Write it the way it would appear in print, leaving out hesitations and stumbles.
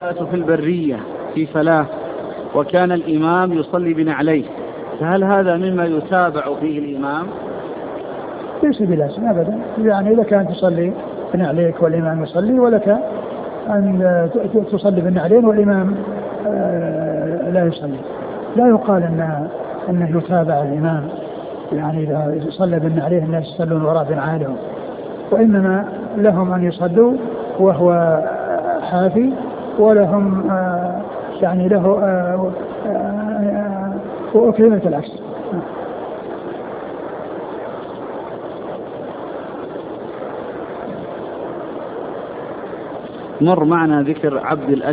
في البرية في فلاة وكان الإمام يصلي بنعليه، فهل هذا مما يتابع فيه الإمام؟ ليس بلازم أبدا، يعني إذا كان تصلي بنعليك والإمام يصلي، ولك أن تصلي بالنعلين والإمام لا يصلي. لا يقال أنه يتابع الإمام، يعني إذا صلى بالنعلين الناس يصلون وراء بنعالهم، وإنما لهم أن يصلوا وهو حافي، ولهم يعني له وكلمة العكس. مر معنا ذكر عبد